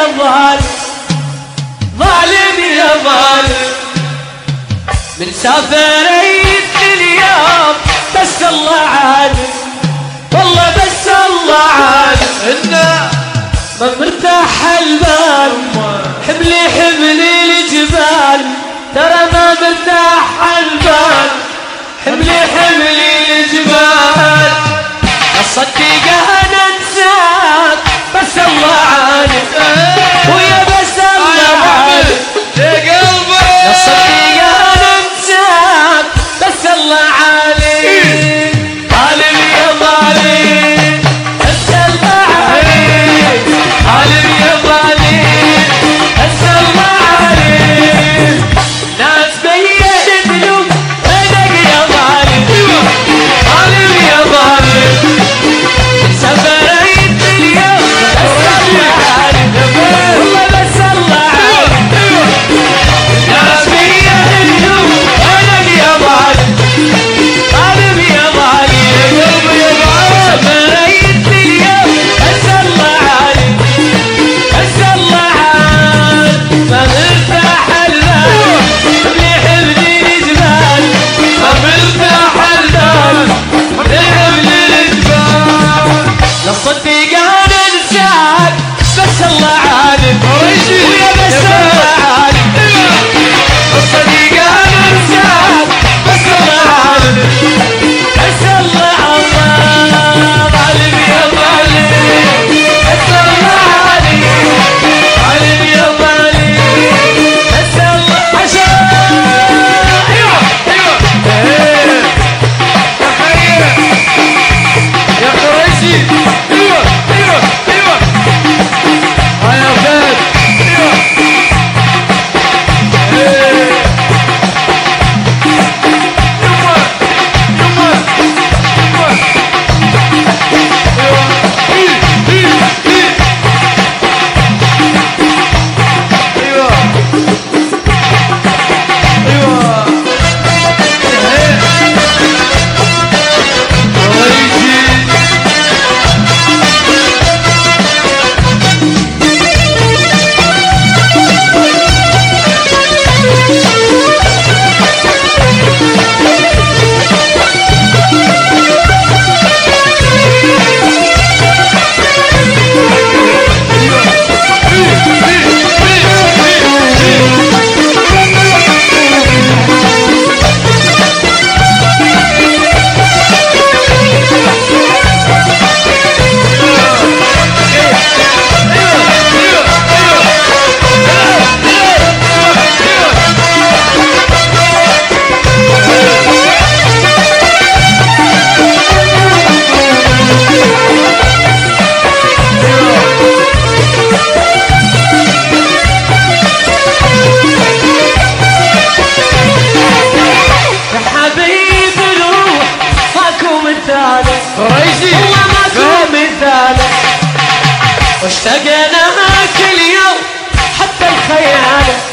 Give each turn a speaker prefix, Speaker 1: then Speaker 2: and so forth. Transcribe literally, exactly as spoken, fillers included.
Speaker 1: ظالم ظالم يا ظالم من سافرت اليوم بس الله عالم والله بس الله عالم إنه ما مرتاح البال حملي حملي الجبال ترى ما مرتاح البال حملي حملي الجبال الصديقة أنا انساك بس الله عالم ويا بس الله عالم يا قلبي الصديقة أنا انساك بس الله عالم عالم يا ظالم بس الله عالم عالم يا ظالم بس الله عالم ناس بيت ذنوب بدك يا ظالم عالم يا ظالم سفريت اليوم بس الله عالم والله بس الله عالم ناس بيت ذنوب بدك يا ظالم عالم يا ظالم سفريت اليوم بس الله عالم بس الله عالم ما مرتاح البال حملي حملي الجبال ما مرتاح البال حملي حملي الجبال للصديق انا انساك بس الله عالم ويا بس الله عالم للصديق انا انساك بس الله عالم بس الله عالم عالم يا ظالم بس الله عالم عالم يا ظالم بس الله عشان ايوه ايوه يا قريشي ايوه ايوه ايوه ها يا فهد ايوه يا حبيب الروح ماكو مثالك والله ماكو مثالك واشتقنا كل يوم حتى الخيالك